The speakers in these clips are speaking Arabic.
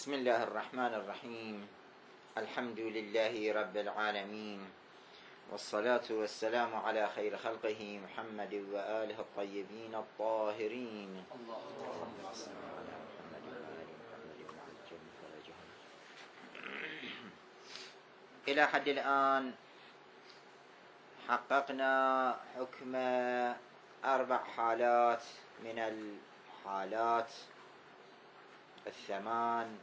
بسم الله الرحمن الرحيم. الحمد لله رب العالمين، والصلاة والسلام على خير خلقه محمد وآله الطيبين الطاهرين. اللهم صل على محمد وآل محمد وعجل فرجهم. إلى حد الآن حققنا حكم 4 حالات من الحالات 8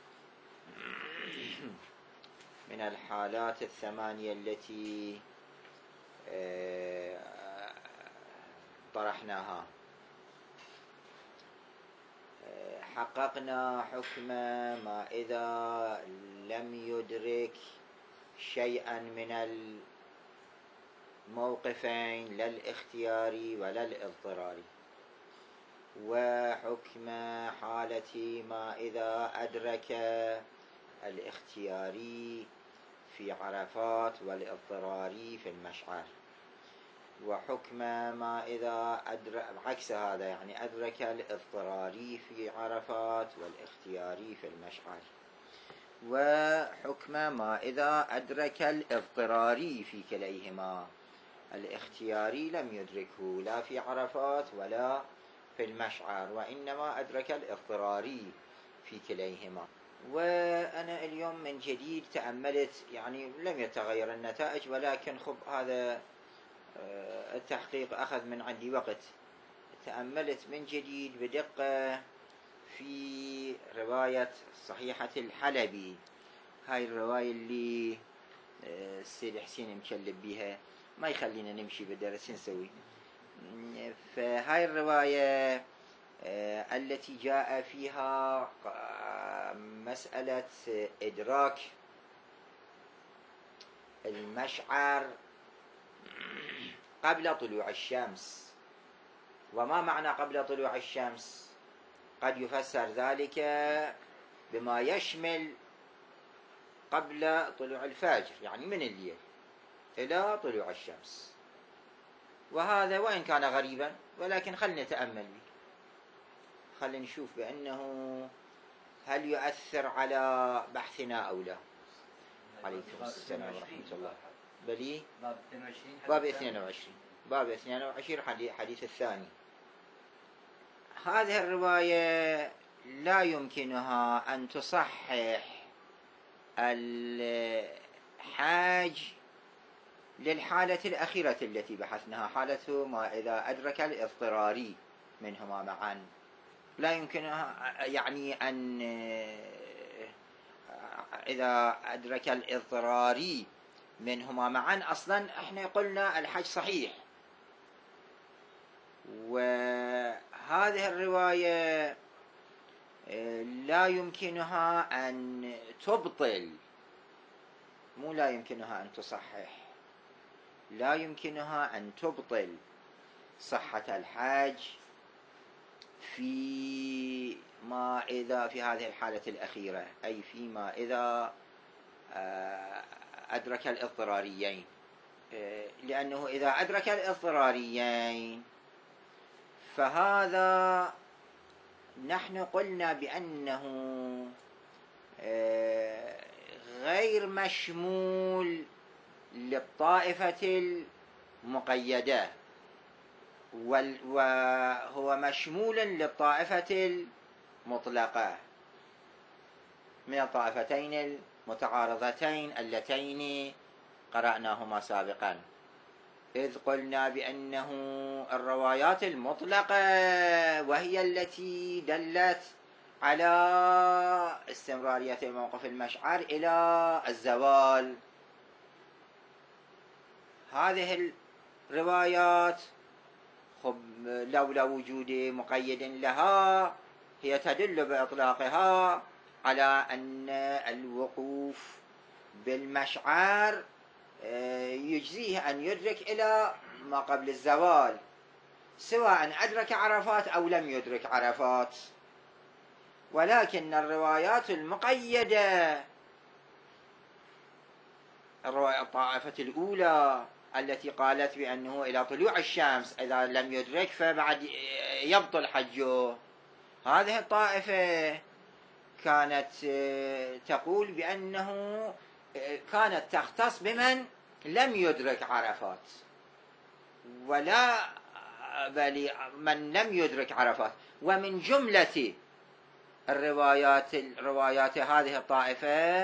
من الحالات 8 التي طرحناها. حققنا حكم ما إذا لم يدرك شيئا من الموقفين، لا الاختياري ولا الاضطراري، وحكم حالة ما إذا أدرك الاختياري في عرفات والاضطراري في المشعر، وحكم ما إذا عكس هذا، يعني أدرك الاضطراري في عرفات والاختياري في المشعر، وحكم ما إذا أدرك الاضطراري في كليهما. الاختياري لم يدركه لا في عرفات ولا في المشعر، وإنما أدرك الاضطراري في كليهما. وأنا اليوم من جديد تأملت، يعني لم يتغير النتائج، ولكن خب هذا التحقيق أخذ من عندي وقت. تأملت من جديد بدقة في رواية صحيحة الحلبي، هاي الرواية اللي السيد حسين مكلب بها، ما يخلينا نمشي بالدرس نسوي. فهاي الرواية التي جاء فيها مسألة إدراك المشعر قبل طلوع الشمس. وما معنى قبل طلوع الشمس؟ قد يفسر ذلك بما يشمل قبل طلوع الفجر، يعني من الليل إلى طلوع الشمس. وهذا وإن كان غريبا، ولكن خلنا نتأمل به، خلنا نشوف بأنه هل يؤثر على بحثنا أو لا. عليكم السلام ورحمة الله. بلي باب 22 حديث الثاني. هذه الرواية لا يمكنها أن تصحح الحاج للحالة الأخيرة التي بحثناها، حالة ما إذا أدرك الاضطراري منهما معا. لا يمكنها يعني أن إذا أدرك الاضطراري منهما معا، أصلا احنا قلنا الحج صحيح. وهذه الرواية لا يمكنها أن تبطل، مو لا يمكنها أن تصحح، لا يمكنها أن تبطل صحة الحج في ما إذا في هذه الحالة الأخيرة، أي فيما إذا أدرك الاضطراريين. لأنه إذا أدرك الاضطراريين فهذا نحن قلنا بأنه غير مشمول للطائفة المقيدة، وهو مشمول للطائفة المطلقة من الطائفتين المتعارضتين اللتين قرأناهما سابقا. إذ قلنا بأنه الروايات المطلقة وهي التي دلت على استمرارية موقف المشعر إلى الزوال، هذه الروايات لولا وجود مقيد لها هي تدل بإطلاقها على أن الوقوف بالمشعر يجزيه أن يدرك إلى ما قبل الزوال، سواء أدرك عرفات أو لم يدرك عرفات. ولكن الروايات المقيدة، الطائفة الأولى التي قالت بأنه إلى طلوع الشمس إذا لم يدرك فبعد يبطل حجه، هذه الطائفة كانت تقول بأنه كانت تختص بمن لم يدرك عرفات، ولا بل من لم يدرك عرفات. ومن جملة روايات هذه الطائفة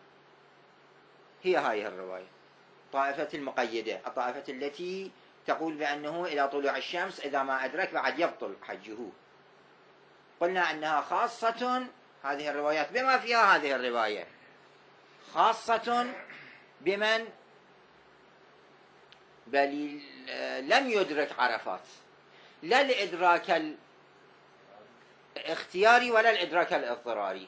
هي هذه الرواية، طائفة المقيدة، الطائفة التي تقول بأنه إلى طلوع الشمس إذا ما أدرك بعد يبطل حجه. قلنا أنها خاصة هذه الروايات بما فيها هذه الرواية، خاصة بمن بل لم يدرك عرفات، لا الإدراك الاختياري ولا الإدراك الاضطراري.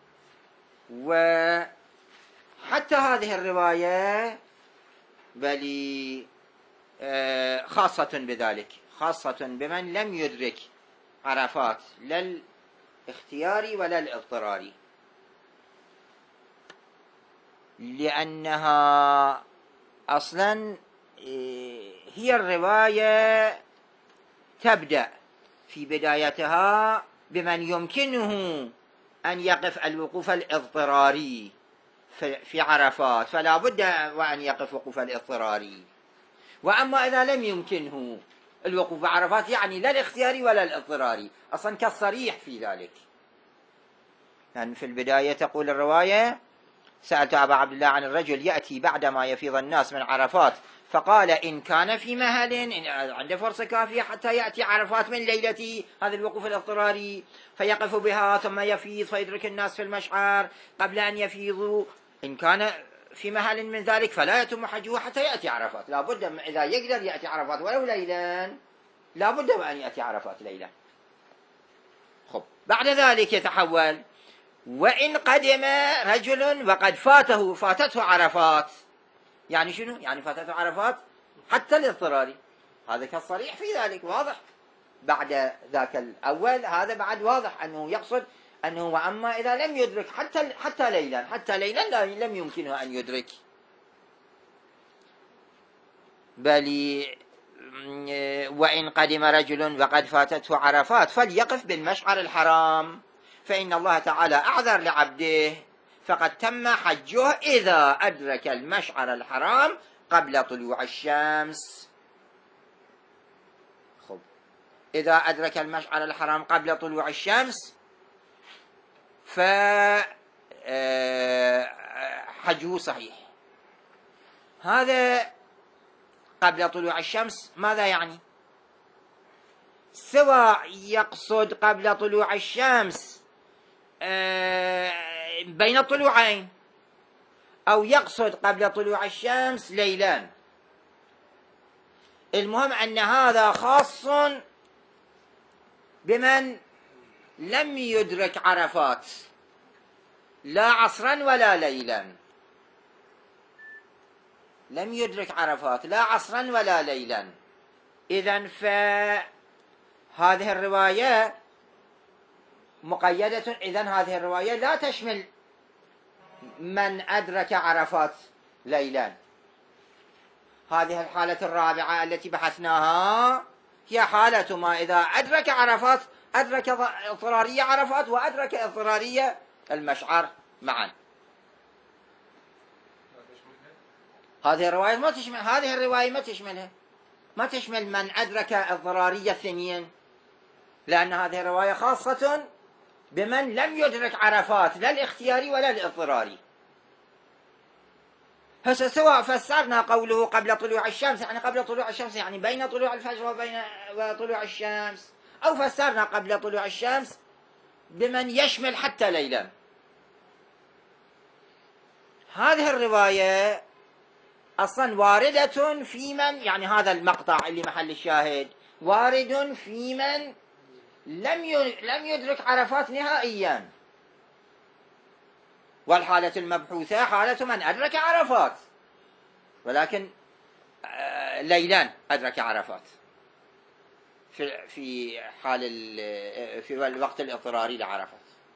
وحتى هذه الرواية بل خاصة بذلك، خاصة بمن لم يدرك عرفات، لا الاختياري ولا الاضطراري، لأنها أصلا هي الرواية تبدأ في بدايتها بمن يمكنه أن يقف الوقوف الاضطراري في عرفات، فلا بد وأن يقف وقوف الاضطراري. وأما إذا لم يمكنه الوقوف بعرفات يعني لا الاختياري ولا الاضطراري، أصلا كالصريح في ذلك. يعني في البداية تقول الرواية: سألت أبا عبد الله عن الرجل يأتي بعدما يفيض الناس من عرفات فقال إن كان في مهل، إن عنده فرصة كافية حتى يأتي عرفات من ليلته، هذا الوقوف الاضطراري، فيقف بها ثم يفيض فيدرك الناس في المشعر قبل أن يفيضوا. إن كان في مهل من ذلك فلا يتم حجه حتى يأتي عرفات، لا بد إذا يقدر يأتي عرفات ولو ليلا، لا بد أن يأتي عرفات ليلا. خب، بعد ذلك يتحول: وإن قدم رجل وقد فاتته عرفات. يعني شنو؟ يعني فاتته عرفات حتى الاضطراري، هذا كالصريح في ذلك واضح. بعد ذاك الأول هذا بعد واضح أنه يقصد أنه وأما إذا لم يدرك حتى ليلا لم يمكنه أن يدرك. بل وإن قدم رجل وقد فاتته عرفات فليقف بالمشعر الحرام، فإن الله تعالى أعذر لعبده فقد تم حجه إذا أدرك المشعر الحرام قبل طلوع الشمس. خب، إذا أدرك المشعر الحرام قبل طلوع الشمس فحجه صحيح. هذا قبل طلوع الشمس ماذا يعني؟ سواء يقصد قبل طلوع الشمس بين الطلوعين، أو يقصد قبل طلوع الشمس ليلا، المهم أن هذا خاص بمن لم يدرك عرفات لا عصرا ولا ليلا، لم يدرك عرفات لا عصرا ولا ليلا. إذن فهذه الرواية مقيدة، إذن هذه الرواية لا تشمل من أدرك عرفات ليلا. هذه الحالة الرابعة التي بحثناها هي حالة ما إذا أدرك عرفات، أدرك اضطرارية عرفات وأدرك اضطرارية المشعر معا. هذه الرواية ما تشمل، هذه الرواية ما تشملها، ما تشمل من أدرك اضطرارية الثنين، لأن هذه الرواية خاصة بمن لم يدرك عرفات لا الاختياري ولا الاضطراري. هسه سواء فسرنا قوله قبل طلوع الشمس يعني قبل طلوع الشمس يعني بين طلوع الفجر وبين طلوع الشمس، أو فسرنا قبل طلوع الشمس بمن يشمل حتى ليلا. هذه الرواية أصلا واردة في من، يعني هذا المقطع اللي محل الشاهد وارد في من لم يدرك عرفات نهائيا، والحالة المبحوثة حالة من أدرك عرفات ولكن ليلا أدرك عرفات في حال في الوقت الاضطراري لعرفات.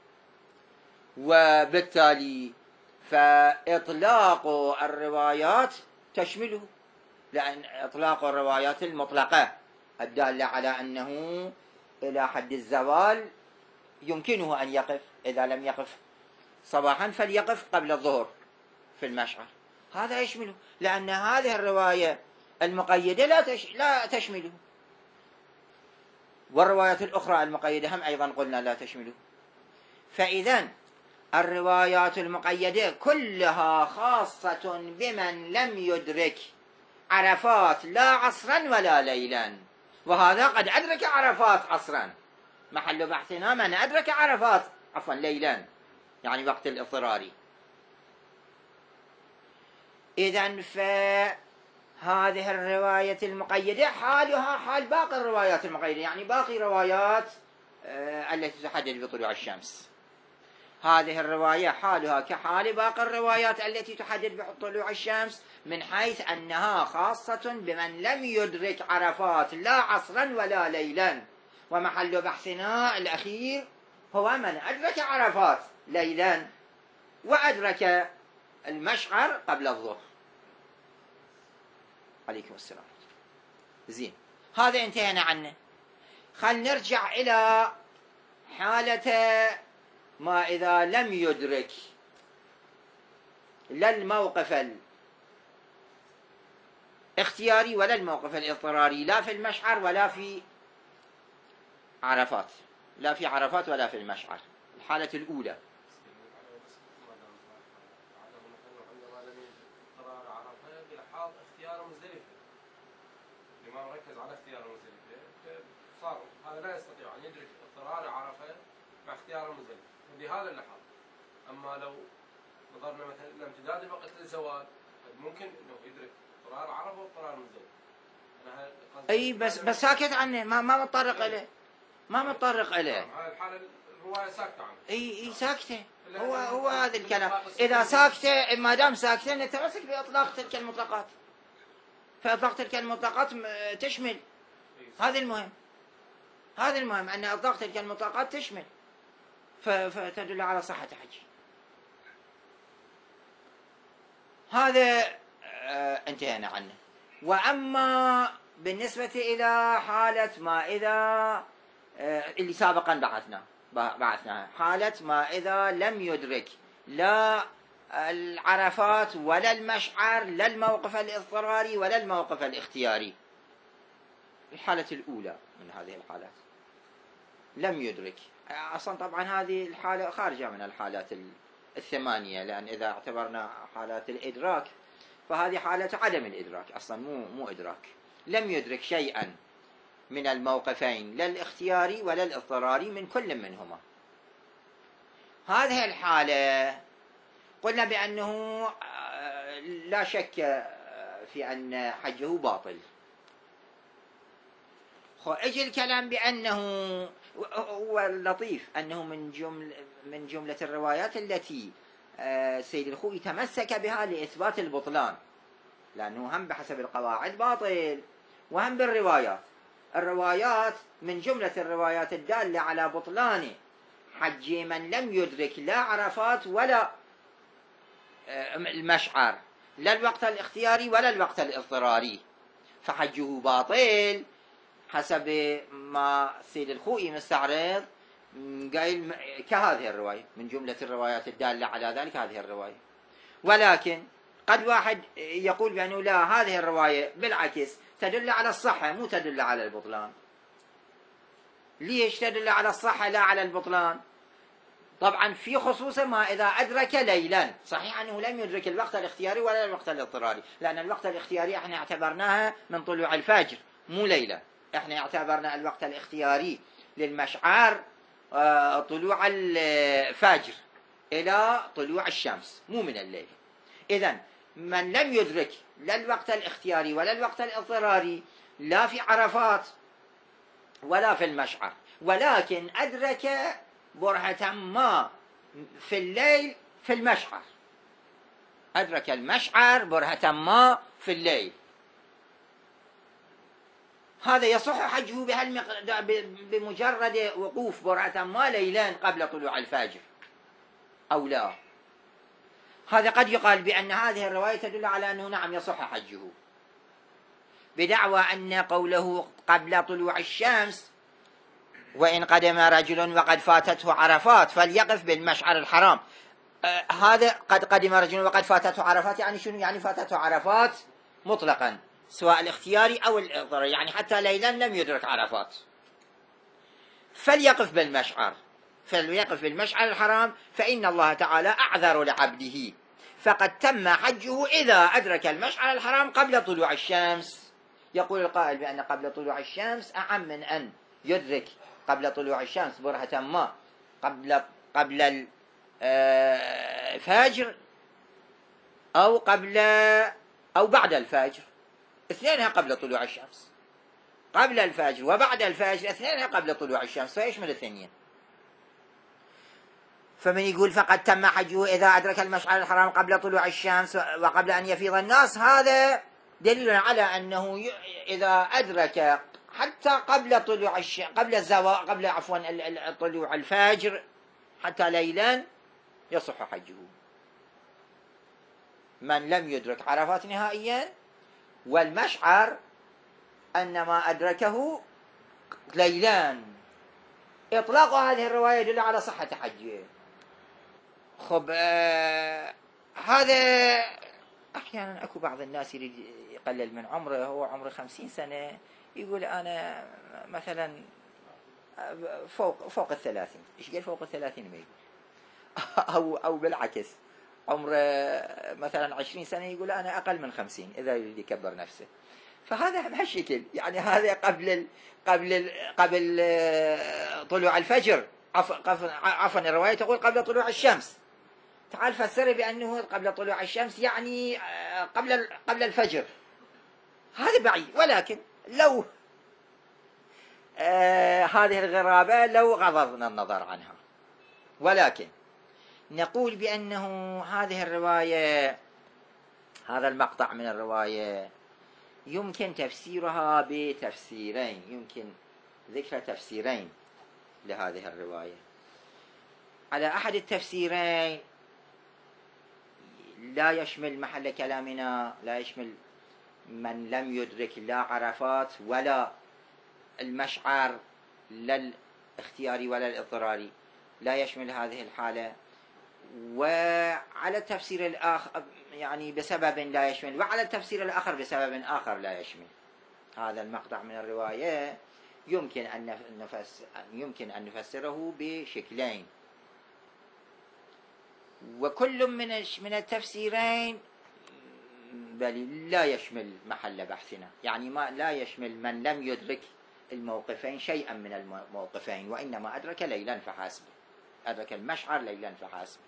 وبالتالي فإطلاق الروايات تشمله، لأن إطلاق الروايات المطلقة الدالة على أنه إلى حد الزوال يمكنه أن يقف، إذا لم يقف صباحا فليقف قبل الظهر في المشعر. هذا يشمله، لأن هذه الرواية المقيدة لا تشمله، والروايات الأخرى المقيدة هم أيضا قلنا لا تشمله. فإذا الروايات المقيدة كلها خاصة بمن لم يدرك عرفات لا عصرا ولا ليلا، وهذا قد أدرك عرفات عصرا. محل بحثنا من أدرك عرفات ليلا، يعني وقت الاضطراري. إذن فهذه الرواية المقيدة حالها حال باقي الروايات المقيدة، يعني باقي روايات التي تحدد بطلوع الشمس. هذه الرواية حالها كحال باقي الروايات التي تحدد بطلوع الشمس، من حيث أنها خاصة بمن لم يدرك عرفات لا عصرا ولا ليلا. ومحل بحثنا الأخير هو من أدرك عرفات ليلا وأدرك المشعر قبل الظهر. عليكم السلام. زين، هذا انتهينا عنه. خل نرجع إلى حالة ما إذا لم يدرك لا الموقف الاختياري ولا الموقف الاضطراري، لا في المشعر ولا في عرفات، لا في عرفات ولا في المشعر. الحالة الأولى ركز على اختيار مزدلفة، صار هذا لا يستطيع أن يدرك اضطرار عرفة مع اختيار مزدلفة بهذا اللحظة. أما لو نظرنا مثلا إلى امتداد الوقت للزوال، ممكن إنه يدرك اضطرار عرفة واضطرار مزدلفة. أي بس ساكت عنه، ما متطرق إليه، ما متطرق إليه. هاي الحالة الرواية ساكتة عنه. أي ساكتة. هو هذا الكلام. إذا ساكتة، ما دام ساكتة نتمسك بإطلاق تلك المطلقات، فإطلاق تلك المطلقات تشمل. هذا المهم، هذا المهم، أن إطلاق تلك المطلقات تشمل، فتدل على صحة حجه. هذا انتهينا عنه. وأما بالنسبة إلى حالة ما إذا اللي سابقا بعثناها، حالة ما إذا لم يدرك لا العرفات ولا المشعر، لا الموقف الاضطراري ولا الموقف الاختياري. الحالة الأولى من هذه الحالات لم يدرك. أصلا طبعا هذه الحالة خارجة من الحالات الثمانية، لأن إذا اعتبرنا حالات الإدراك فهذه حالة عدم الإدراك، أصلا مو إدراك. لم يدرك شيئا من الموقفين، لا الاختياري ولا الاضطراري، من كل منهما. هذه الحالة قلنا بأنه لا شك في أن حجه باطل. اجى الكلام بأنه هو اللطيف أنه من جملة الروايات التي سيد الخوئي تمسك بها لإثبات البطلان، لأنه هم بحسب القواعد باطل وهم الروايات من جملة الروايات الدالة على بطلان حج من لم يدرك لا عرفات ولا المشعر، لا الوقت الاختياري ولا الوقت الاضطراري، فحجه باطل حسب ما سيد الخوئي مستعرض قايل كهذه الرواية، من جملة الروايات الدالة على ذلك هذه الرواية. ولكن قد واحد يقول بأنه لا، هذه الرواية بالعكس تدل على الصحة مو تدل على البطلان. ليش تدل على الصحة لا على البطلان؟ طبعا في خصوص ما إذا أدرك ليلا. صحيح أنه لم يدرك الوقت الاختياري ولا الوقت الاضطراري، لأن الوقت الاختياري احنا اعتبرناها من طلوع الفجر مو ليلة. احنا اعتبرنا الوقت الاختياري للمشعر طلوع الفجر إلى طلوع الشمس مو من الليل. إذن من لم يدرك لا الوقت الاختياري ولا الوقت الاضطراري، لا في عرفات ولا في المشعر، ولكن أدرك برهة ما في الليل في المشعر، أدرك المشعر برهة ما في الليل، هذا يصح حجه بمجرد وقوف برهة ما ليلان قبل طلوع الفجر أو لا. هذا قد يقال بأن هذه الرواية تدل على أنه نعم يصح حجه، بدعوى أن قوله قبل طلوع الشمس وإن قدم رجل وقد فاتته عرفات فليقف بالمشعر الحرام. هذا قد قدم رجل وقد فاتته عرفات يعني شنو؟ يعني فاتته عرفات مطلقا سواء الاختياري أو الاضطراري، يعني حتى ليلا لم يدرك عرفات. فليقف بالمشعر الحرام فإن الله تعالى أعذر لعبده، فقد تم حجه إذا أدرك المشعر الحرام قبل طلوع الشمس. يقول القائل بأن قبل طلوع الشمس أعم من أن يدرك قبل طلوع الشمس برهة ما قبل الفجر أو بعد الفجر، اثنينها قبل طلوع الشمس. قبل الفجر وبعد الفجر اثنينها قبل طلوع الشمس، فيشمل الاثنين. فمن يقول فقد تم حجه إذا أدرك المشعر الحرام قبل طلوع الشمس وقبل أن يفيض الناس، هذا دليل على أنه إذا أدرك حتى قبل طلوع قبل طلوع الفجر حتى ليلا يصح حجه. من لم يدرك عرفات نهائيا والمشعر أنما أدركه ليلان، إطلاق هذه الرواية يدل على صحة حجه. خب هذا أحيانا أكو بعض الناس يريد يقلل من عمره، هو عمره 50 سنة يقول أنا مثلا فوق 30. إيش قال فوق 30 ميل أو بالعكس عمره مثلا 20 سنة يقول أنا أقل من 50 إذا يريد يكبر نفسه. فهذا بهالشكل، يعني هذا قبل طلوع الفجر، عفوا الرواية تقول قبل طلوع الشمس. تعال فسره بأنه قبل طلوع الشمس يعني قبل الفجر، هذا بعيد. ولكن لو هذه الغرابة لو غضضنا النظر عنها، ولكن نقول بأنه هذه الرواية، هذا المقطع من الرواية يمكن تفسيرها بتفسيرين، يمكن ذكر تفسيرين لهذه الرواية. على أحد التفسيرين لا يشمل محل كلامنا، لا يشمل من لم يدرك لا عرفات ولا المشعر، لا الاختياري ولا الاضطراري، لا يشمل هذه الحالة. وعلى التفسير الآخر يعني بسبب لا يشمل، وعلى التفسير الآخر بسبب آخر لا يشمل. هذا المقطع من الرواية يمكن أن نفسره بشكلين، وكل من التفسيرين بل لا يشمل محل بحثنا، يعني لا يشمل من لم يدرك الموقفين شيئا من الموقفين، وإنما أدرك ليلا فحسب، أدرك المشعر ليلا فحسب.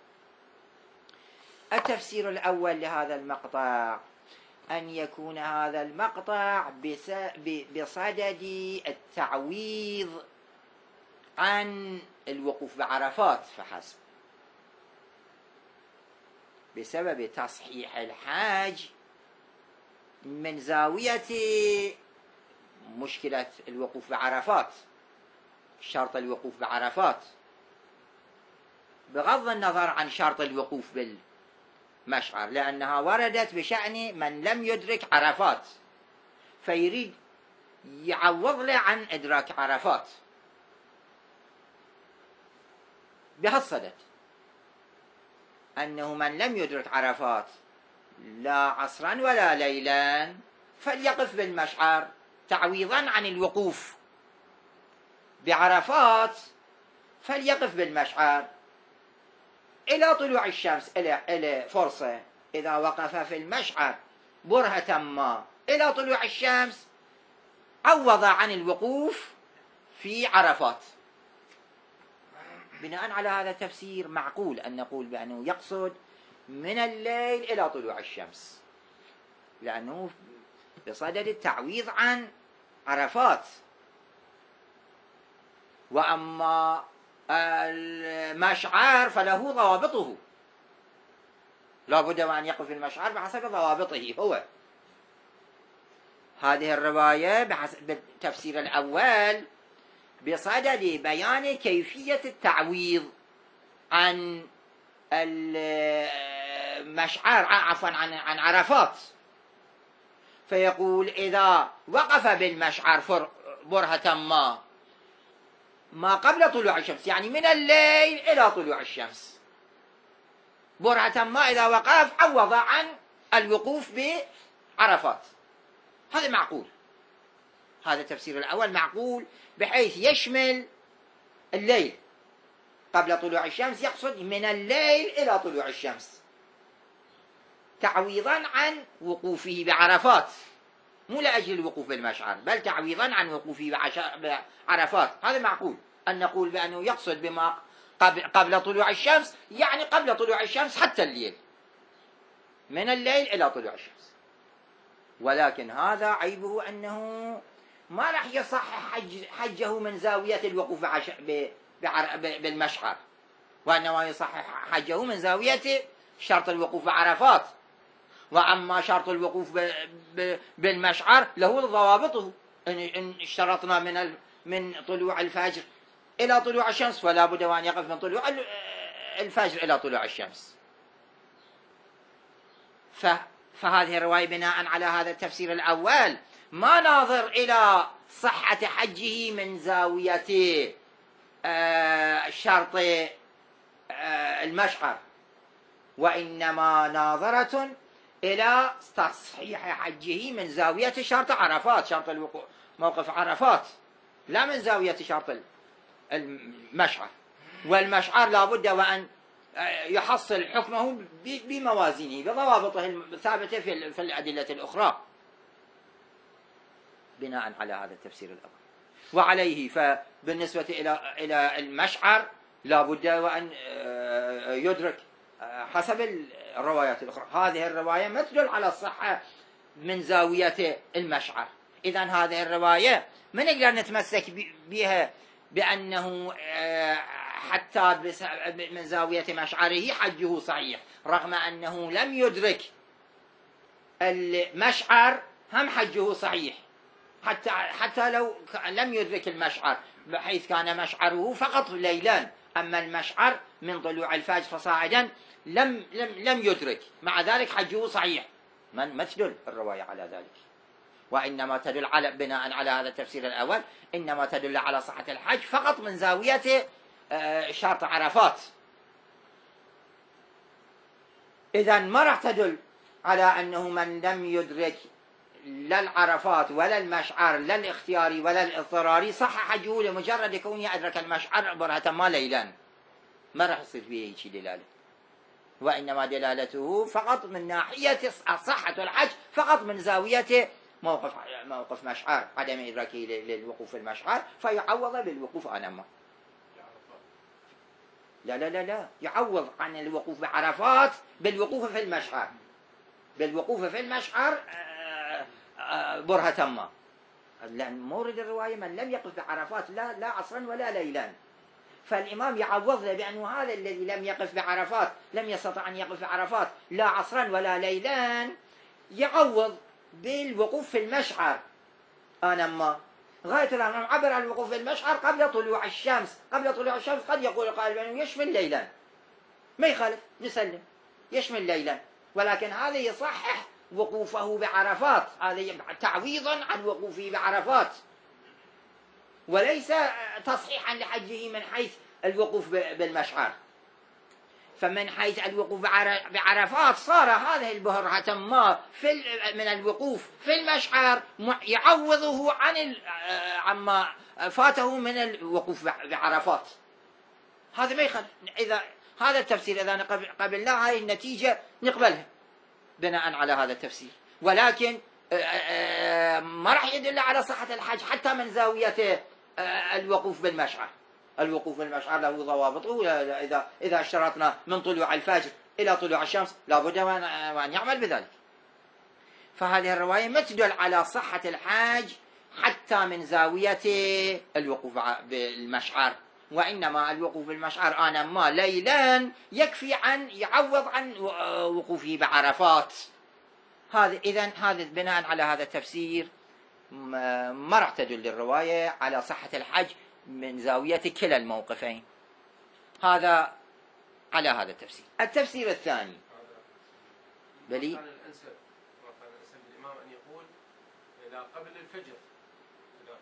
التفسير الأول لهذا المقطع أن يكون هذا المقطع بصدد التعويض عن الوقوف بعرفات فحسب، بسبب تصحيح الحاج من زاوية مشكلة الوقوف بعرفات، شرط الوقوف بعرفات، بغض النظر عن شرط الوقوف بالمشعر، لأنها وردت بشأن من لم يدرك عرفات، فيريد يعوض له عن إدراك عرفات بهالصدد، أنه من لم يدرك عرفات لا عصرا ولا ليلا فليقف بالمشعر تعويضا عن الوقوف بعرفات، فليقف بالمشعر إلى طلوع الشمس، إلى فرصة إذا وقف في المشعر برهة ما إلى طلوع الشمس عوض عن الوقوف في عرفات. بناء على هذا التفسير معقول أن نقول بأنه يقصد من الليل إلى طلوع الشمس، لأنه بصدد التعويض عن عرفات. وأما المشعر فله ضوابطه، لا بد وأن يقف المشعر بحسب ضوابطه هو. هذه الرواية بالتفسير الأول بصدد بيان كيفية التعويض عن المشعر، عفوا عن عرفات، فيقول إذا وقف بالمشعر برهة ما ما قبل طلوع الشمس، يعني من الليل إلى طلوع الشمس. برهة ما إذا وقف عوض عن الوقوف بعرفات. هذا معقول، هذا التفسير الأول معقول، بحيث يشمل الليل قبل طلوع الشمس، يقصد من الليل إلى طلوع الشمس، تعويضا عن وقوفه بعرفات، مو لأجل الوقوف بالمشعر، بل تعويضا عن وقوفه بعرفات. هذا معقول أن نقول بأنه يقصد بما قبل طلوع الشمس، يعني قبل طلوع الشمس حتى الليل، من الليل إلى طلوع الشمس. ولكن هذا عيبه أنه ما راح يصحح حجه من زاوية الوقوف بالمشعر، وإنما يصحح حجه من زاوية شرط الوقوف بعرفات. وأما شرط الوقوف بالمشعر له ضوابطه، إن اشترطنا من طلوع الفجر إلى طلوع الشمس، فلا بد وأن يقف من طلوع الفجر إلى طلوع الشمس. فهذه الرواية بناء على هذا التفسير الأول ما ناظر إلى صحة حجه من زاوية شرط المشعر، وإنما ناظرة إلى تصحيح حجه من زاوية شرط عرفات، شرط موقف عرفات، لا من زاوية شرط المشعر. والمشعر لا بد وأن يحصل حكمه بموازينه بضوابطه الثابتة في الأدلة الأخرى، بناء على هذا التفسير الأول. وعليه فبالنسبة إلى المشعر لا بد وأن يدرك حسب الروايات الأخرى. هذه الرواية ما تدل على الصحة من زاوية المشعر. إذن هذه الرواية ما نقدر نتمسك بها بأنه حتى من زاوية مشعره حجه صحيح، رغم أنه لم يدرك المشعر هم حجه صحيح، حتى لو لم يدرك المشعر، بحيث كان مشعره فقط ليلا، أما المشعر من طلوع الفجر فصاعدا لم يدرك، مع ذلك حجه صحيح. ما تدل الرواية على ذلك، وإنما تدل على بناء على هذا التفسير الأول، إنما تدل على صحة الحج فقط من زاوية شرط عرفات. إذن ما راح تدل على أنه من لم يدرك لا العرفات ولا المشعر لا الاختياري ولا الاضطراري صح حجه لمجرد كونه أدرك المشعر برهة ما ليلا، ما راح يصير فيه شيء دلالة، وإنما دلالته فقط من ناحية صحة الحج فقط من زاوية موقف مشعر، عدم إدراكه للوقوف المشعر فيعوض بالوقوف أنما لا يعوض عن الوقوف بعرفات بالوقوف في المشعر، بالوقوف في المشعر برهة ما. لأن مورد الرواية من لم يقف بعرفات لا عصرا ولا ليلا، فالإمام يعوض له بأنه هذا الذي لم يقف بعرفات، لم يستطع أن يقف بعرفات لا عصرا ولا ليلا، يعوض بالوقوف في المشعر أنما. غاية الأمر عبر عن الوقوف في المشعر قبل طلوع الشمس. قبل طلوع الشمس قد يقول قائل بأنه يشمل ليلا، ما يخالف نسلم، يشمل ليلا، ولكن هذا يصحح وقوفه بعرفات، هذا تعويضا عن وقوفه بعرفات، وليس تصحيحا لحجه من حيث الوقوف بالمشعر. فمن حيث الوقوف بعرفات صار هذه البرهة ما من الوقوف في المشعر يعوضه عما فاته من الوقوف بعرفات. هذا ما يخالف. إذا هذا التفسير إذا قبلنا هذه النتيجة نقبلها بناء على هذا التفسير، ولكن ما راح يدل على صحة الحج حتى من زاوية الوقوف بالمشعر. الوقوف بالمشعر له ضوابطه، إذا اشترطنا من طلوع الفجر إلى طلوع الشمس لا بد وأن يعمل بذلك. فهذه الرواية ما تدل على صحة الحج حتى من زاوية الوقوف بالمشعر، وإنما الوقوف بالمشعر آنما ليلا يكفي يعوض عن وقوفه بعرفات. إذن هذا بناء على هذا التفسير ما راح تدل الرواية على صحة الحج من زاوية كلا الموقفين. هذا على هذا التفسير. التفسير الثاني بلي كان الأنسب الإمام أن يقول إذا قبل الفجر، إذا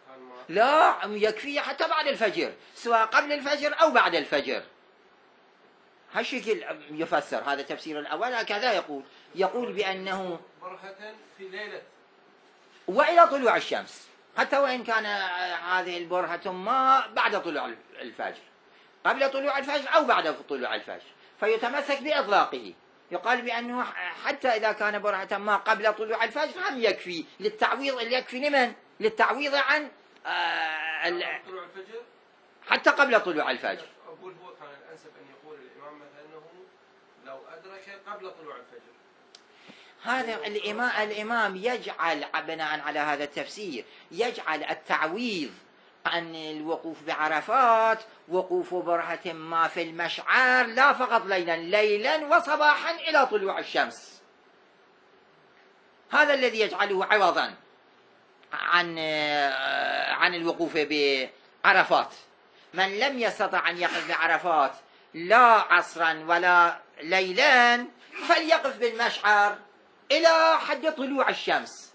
لا، يكفي حتى بعد الفجر، سواء قبل الفجر أو بعد الفجر. هالشكل يفسر، هذا تفسير الأول. هكذا يقول بأنه برهة في ليلة وإلى طلوع الشمس، حتى وإن كان هذه البرهة ما بعد طلوع الفجر، قبل طلوع الفجر أو بعد طلوع الفجر، فيتمسك بإطلاقه. يقال بأنه حتى إذا كان برهة ما قبل طلوع الفجر هم يكفي للتعويض، اللي يكفي لمن؟ للتعويض عن طلوع الفجر، حتى قبل طلوع الفجر. أقول هو كان الأنسب أن يقول الإمام مثلا أنه لو أدرك قبل طلوع الفجر. هذا الإمام يجعل بناء على هذا التفسير، يجعل التعويض عن الوقوف بعرفات وقوف برهة ما في المشعر، لا فقط ليلا وصباحا إلى طلوع الشمس. هذا الذي يجعله عوضا عن الوقوف بعرفات. من لم يستطع أن يقف بعرفات لا عصرا ولا ليلا فليقف بالمشعر إلى حد طلوع الشمس.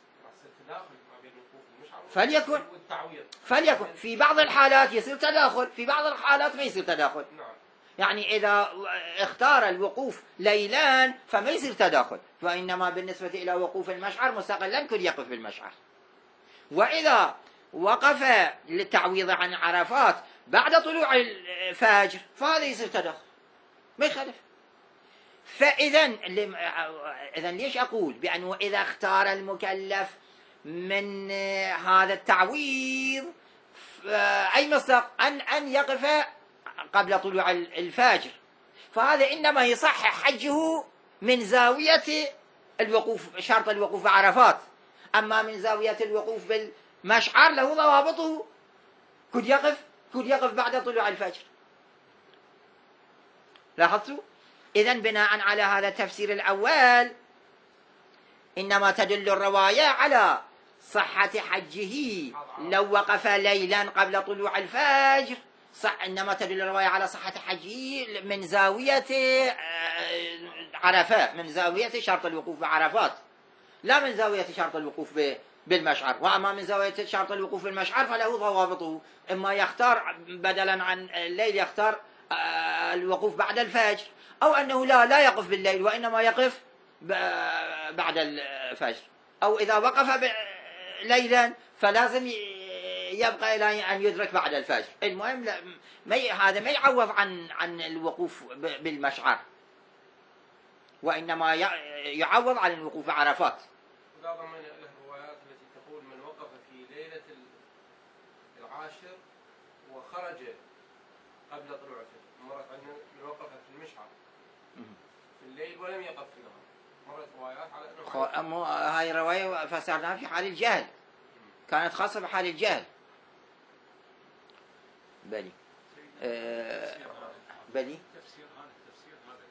فليكن في بعض الحالات يصير تداخل، في بعض الحالات ما يصير تداخل. يعني إذا اختار الوقوف ليلا فما يصير تداخل، فإنما بالنسبة إلى وقوف المشعر مستقلا كل يقف بالمشعر. وإذا وقف للتعويض عن عرفات بعد طلوع الفجر فهذا يصير تداخل، ما يخالف. فإذا ليش أقول بأنه إذا اختار المكلف من هذا التعويض أي مصدق أن يقف قبل طلوع الفجر، فهذا إنما يصحح حجه من زاوية الوقوف، شرط الوقوف بعرفات. أما من زاوية الوقوف بالمشعر له ضوابطه، كد يقف بعد طلوع الفجر. لاحظتوا؟ إذن بناء على هذا التفسير الأول إنما تدل الرواية على صحة حجه لو وقف ليلا قبل طلوع الفجر. إنما تدل الرواية على صحة حجه من زاوية عرفات، من زاوية شرط الوقوف بعرفات، لا من زاوية شرط الوقوف بالمشعر. وأما من زاوية شرط الوقوف بالمشعر فله ضوابطه، إما يختار بدلا عن الليل يختار الوقوف بعد الفجر، أو أنه لا يقف بالليل وإنما يقف بعد الفجر، أو إذا وقف ليلا فلازم يبقى إلى أن يدرك بعد الفجر. المهم هذا ما يعوض عن الوقوف بالمشعر، وإنما يعوض عن الوقوف بعرفات. ولا ضمن له الروايات التي تقول من وقف في ليلة العاشر وخرج قبل طلوع الفجر، مرت عندنا من وقف في المشعر في الليل ولم يقف في النهار، مرت روايات على أنه هاي الرواية فسرناها في حال الجهل، كانت خاصة بحال الجهل. بلي بلي التفسير هذا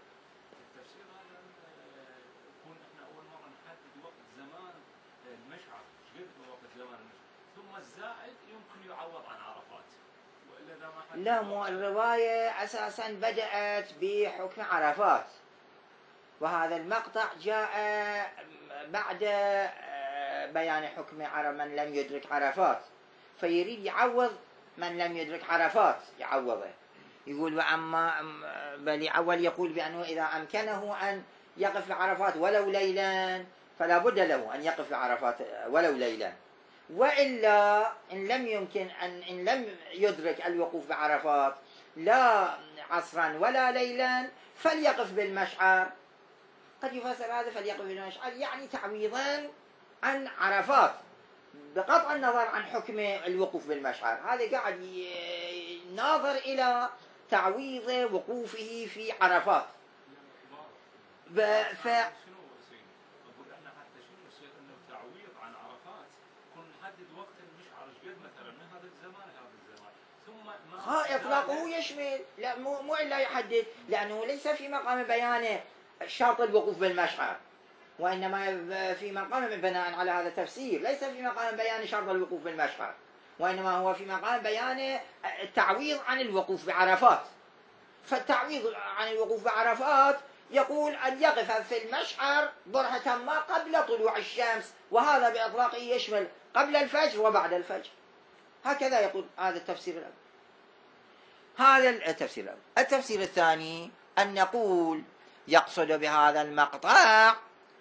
يكون احنا اول مره نحدد وقت زمان المشعر، ايش قد وقت زمان المشعر، ثم الزائد يمكن يعوض عن عرفات، والا اذا ما حدد. لا، مو الروايه اساسا بدات بحكم عرفات، وهذا المقطع جاء بعد بيان حكم من لم يدرك عرفات، فيريد يعوض من لم يدرك عرفات، يعوضه. يقول وأما بل أول يقول بأنه إذا أمكنه أن يقف بعرفات ولو ليلا فلا بد له أن يقف بعرفات ولو ليلا، وإلا إن لم يمكن إن لم يدرك الوقوف بعرفات لا عصرا ولا ليلا فليقف بالمشعر. قد يفسر هذا فليقف بالمشعر يعني تعويضا عن عرفات بقطع النظر عن حكم الوقوف بالمشعر. هذا قاعد ناظر إلى تعويض وقوفه في عرفات. شنو يصير؟ أقول احنا حتى شنو يصير انه تعويض عن عرفات كن نحدد وقت المشعر ايش قد مثلا من هذا الزمان لهذا الزمان، ثم إطلاقه يشمل، لا مو إلا يحدد، لأنه ليس في مقام بيان شرط الوقوف بالمشعر، وإنما في مقام بناء على هذا التفسير ليس في مقام بيان شرط الوقوف بالمشعر، وإنما هو في مقام بيان التعويض عن الوقوف بعرفات. فالتعويض عن الوقوف بعرفات يقول أن يقف في المشعر برهة ما قبل طلوع الشمس، وهذا بإطلاقه يشمل قبل الفجر وبعد الفجر. هكذا يقول هذا التفسير الأول. هذا التفسير الأول. التفسير الثاني أن نقول يقصد بهذا المقطع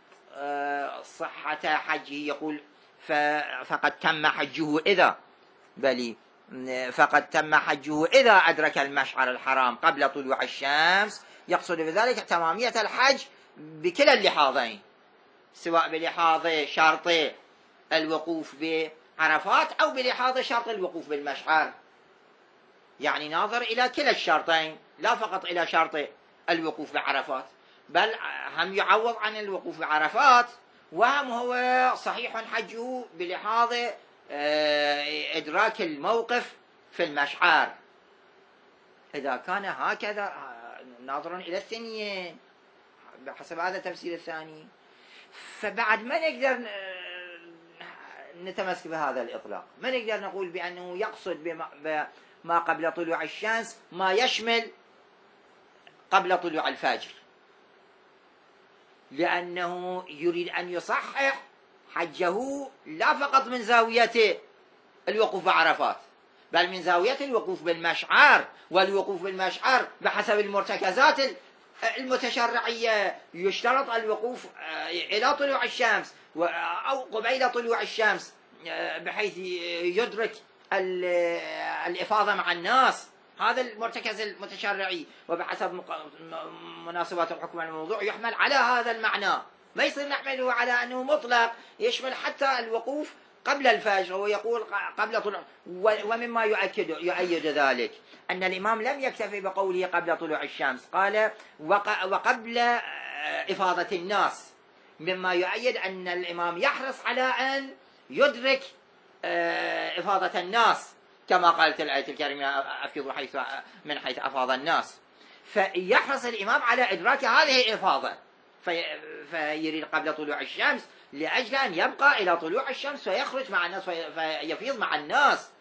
صحة حجه، يقول فقد تم حجه إذا فقد تم حجه إذا أدرك المشعر الحرام قبل طلوع الشمس. يقصد بذلك تمامية الحج بكلا اللحاظين، سواء بلحاظ شرط الوقوف بعرفات أو بلحاظ شرط الوقوف بالمشعر، يعني ناظر إلى كلا الشرطين، لا فقط إلى شرط الوقوف بعرفات، بل هم يعوض عن الوقوف بعرفات، وهم هو صحيح حجه بلحاظ إدراك الموقف في المشعر. إذا كان هكذا ناظرا إلى الثنيين بحسب هذا التفسير الثاني، فبعد ما نقدر نتمسك بهذا الإطلاق، ما نقدر نقول بأنه يقصد بما قبل طلوع الشمس ما يشمل قبل طلوع الفجر، لأنه يريد أن يصحح حجه لا فقط من زاوية الوقوف بعرفات، بل من زاوية الوقوف بالمشعر. والوقوف بالمشعر بحسب المرتكزات المتشرعية يشترط الوقوف إلى طلوع الشمس أو قبيل طلوع الشمس، بحيث يدرك الإفاضة مع الناس. هذا المرتكز المتشرعي، وبحسب مناسبات الحكم الموضوع يحمل على هذا المعنى، ما يصير نحمله على أنه مطلق يشمل حتى الوقوف قبل الفجر. هو يقول قبل طلوع، ومما يؤيد ذلك أن الإمام لم يكتفي بقوله قبل طلوع الشمس، قال وقبل إفاضة الناس، مما يؤيد أن الإمام يحرص على أن يدرك إفاضة الناس، كما قالت الآية الكريمة أفيضوا من حيث أفاض الناس. فيحرص الإمام على إدراك هذه الإفاضة، فيريد قبل طلوع الشمس لأجل أن يبقى إلى طلوع الشمس ويخرج مع الناس فيفيض مع الناس،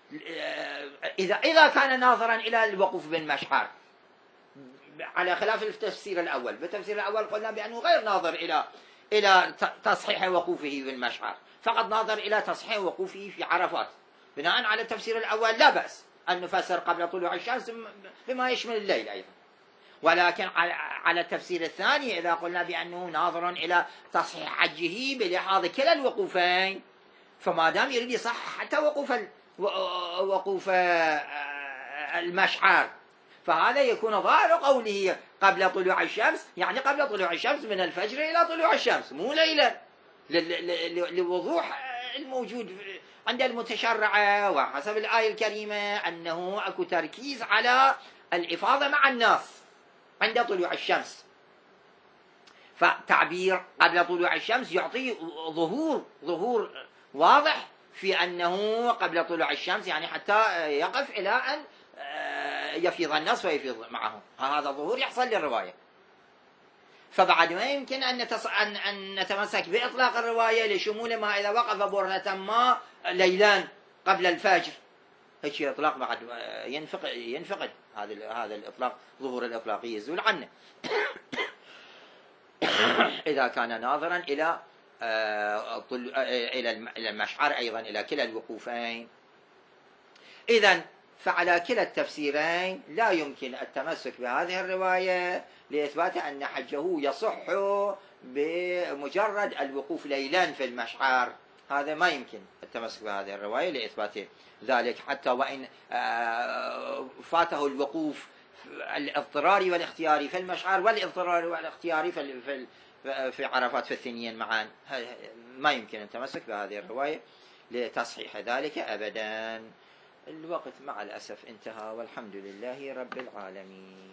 إذا كان ناظرا إلى الوقوف بالمشعر، على خلاف التفسير الأول. بالتفسير الأول قلنا بأنه غير ناظر إلى تصحيح وقوفه بالمشعر، فقط ناظر إلى تصحيح وقوفه في عرفات. بناء على التفسير الأول لا بأس أن نفسر قبل طلوع الشمس بما يشمل الليل أيضا، ولكن على التفسير الثاني إذا قلنا بأنه ناظر إلى تصحيح حجه بلحاظ كلا الوقوفين، فما دام يريد يصحح حتى وقوف المشعر، فهذا يكون ظاهر قوله قبل طلوع الشمس، يعني قبل طلوع الشمس من الفجر إلى طلوع الشمس، مو ليلا، لوضوح الموجود عند المتشرع وحسب الآية الكريمة أنه أكو تركيز على الإفاضة مع الناس عند طلوع الشمس. فتعبير قبل طلوع الشمس يعطي ظهور واضح في أنه قبل طلوع الشمس، يعني حتى يقف إلى أن يفيض الناس ويفيض معهم. هذا ظهور يحصل للرواية. فبعد ما يمكن أن نتمسك بإطلاق الرواية لشمول ما إذا وقف برهة ما ليلان قبل الفجر، هيك إطلاق بعد ينفقد هذا الإطلاق، ظهور الإطلاقي يزول عنه إذا كان ناظرا إلى المشعر أيضا، إلى كلا الوقوفين. إذن فعلى كلا التفسيرين لا يمكن التمسك بهذه الرواية لإثبات أن حجه يصح بمجرد الوقوف ليلا في المشعر. هذا ما يمكن التمسك بهذه الرواية لإثبات ذلك، حتى وإن فاته الوقوف الاضطراري والاختياري في المشعر والاضطراري والاختياري في عرفات في الثنيين معا، ما يمكن التمسك بهذه الرواية لتصحيح ذلك أبدا. الوقت مع الأسف انتهى، والحمد لله رب العالمين.